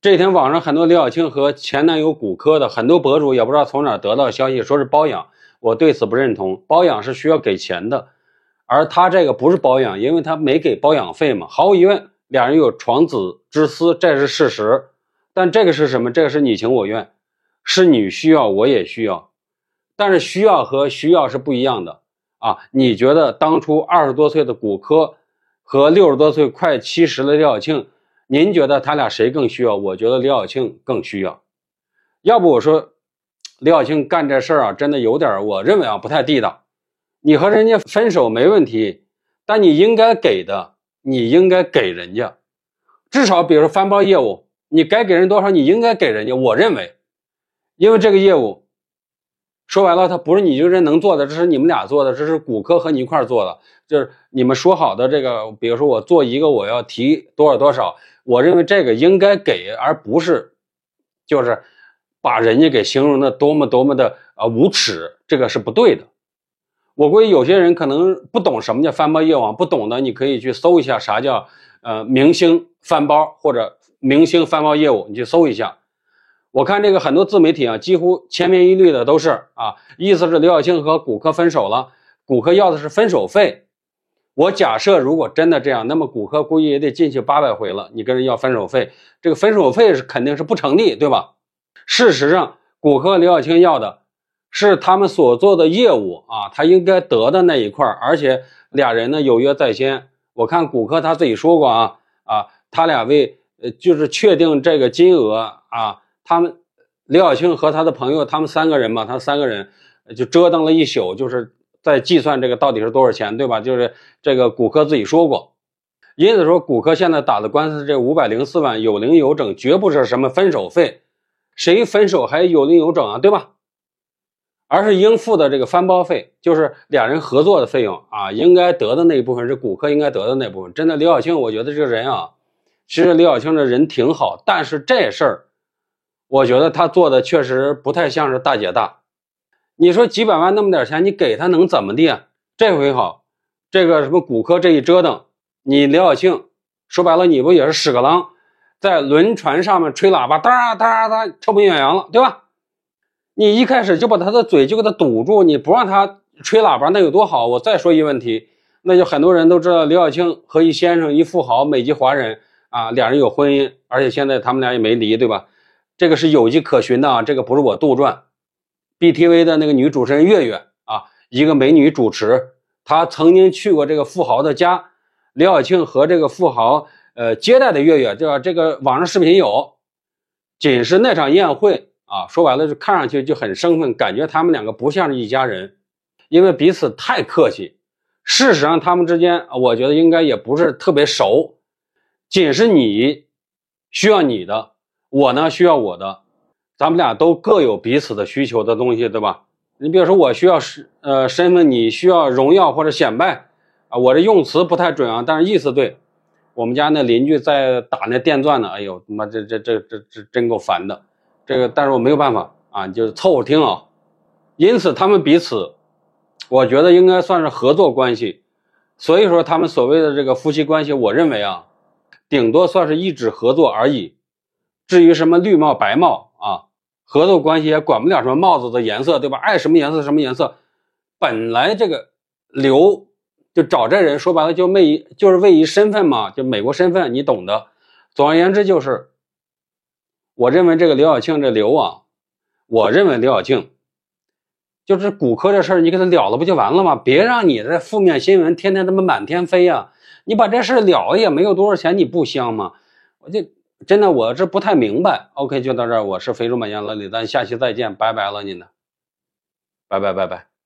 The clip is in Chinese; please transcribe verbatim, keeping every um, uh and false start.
这几天网上很多李小庆和前男友骨科的很多博主也不知道从哪得到消息，说是包养，我对此不认同。包养是需要给钱的，而他这个不是包养，因为他没给包养费嘛。毫无疑问，两人有床笫之私，这是事实。但这个是什么？这个是你情我愿，是你需要我也需要，但是需要和需要是不一样的啊。你觉得当初二十多岁的骨科和六十多岁快七十的李小庆，您觉得他俩谁更需要？我觉得李小庆更需要。要不我说李小庆干这事儿啊，真的有点，我认为啊不太地道。你和人家分手没问题，但你应该给的，你应该给人家，至少比如说翻包业务，你该给人多少，你应该给人家。我认为，因为这个业务说白了，它不是你一个人能做的，这是你们俩做的，这是骨科和你一块做的，就是你们说好的这个，比如说我做一个我要提多少多少，我认为这个应该给，而不是就是把人家给形容的多么多么的啊、呃、无耻，这个是不对的。我估计有些人可能不懂什么叫翻包业务，不懂的你可以去搜一下啥叫呃明星翻包或者明星翻包业务，你去搜一下。我看这个很多自媒体啊，几乎千篇一律的都是啊，意思是刘晓庆和骨科分手了，骨科要的是分手费。我假设如果真的这样，那么骨科估计也得进去八百回了，你跟人要分手费，这个分手费是肯定是不成立，对吧？事实上，骨科刘晓庆要的是他们所做的业务啊，他应该得的那一块，而且俩人呢有约在先。我看骨科他自己说过啊啊，他俩为呃就是确定这个金额啊。他们李小庆和他的朋友，他们三个人嘛，他三个人就折腾了一宿，就是在计算这个到底是多少钱，对吧？就是这个骨科自己说过，因此说骨科现在打的官司这五百零四万有零有整，绝不是什么分手费，谁分手还有零有整啊，对吧？而是应付的这个翻包费，就是俩人合作的费用啊，应该得的那一部分是骨科应该得的那部分。真的，李小庆，我觉得这个人啊，其实李小庆这人挺好，但是这事儿。我觉得他做的确实不太像是大姐大。你说几百万那么点钱，你给他能怎么地啊？这回好，这个什么骨科这一折腾，你李小庆说白了，你不也是屎壳郎，在轮船上面吹喇叭，哒哒哒，臭名远扬了，对吧？你一开始就把他的嘴就给他堵住，你不让他吹喇叭，那有多好？我再说一个问题，那就很多人都知道李小庆和一先生一富豪，美籍华人啊，俩人有婚姻，而且现在他们俩也没离，对吧？这个是有迹可循的啊，这个不是我杜撰。B T V 的那个女主持人月月啊，一个美女主持，她曾经去过这个富豪的家，李小庆和这个富豪呃接待的月月，对吧？这个网上视频有，仅是那场宴会啊，说白了就看上去就很生分，感觉他们两个不像是一家人，因为彼此太客气。事实上他们之间，我觉得应该也不是特别熟，仅是你需要你的。我呢需要我的，咱们俩都各有彼此的需求的东西，对吧？你比如说我需要呃身份，你需要荣耀或者显摆啊，我这用词不太准啊，但是意思对。我们家那邻居在打那电钻呢，哎呦他妈这这这这这真够烦的。这个但是我没有办法啊，就是凑合听啊。因此他们彼此，我觉得应该算是合作关系。所以说他们所谓的这个夫妻关系，我认为啊，顶多算是一纸合作而已。至于什么绿帽白帽啊，合作关系也管不了什么帽子的颜色，对吧？爱什么颜色什么颜色。本来这个刘就找这人，说白了就为就是为一身份嘛，就美国身份，你懂的。总而言之就是，我认为这个刘晓庆这刘啊，我认为刘晓庆就是骨科这事儿，你给他了了不就完了吗？别让你这负面新闻天天他妈满天飞啊！你把这事了了也没有多少钱，你不香吗？我就。真的我这不太明白。 OK 就到这儿，我是非洲美颜老李，咱下期再见，拜拜了您的，拜拜拜拜。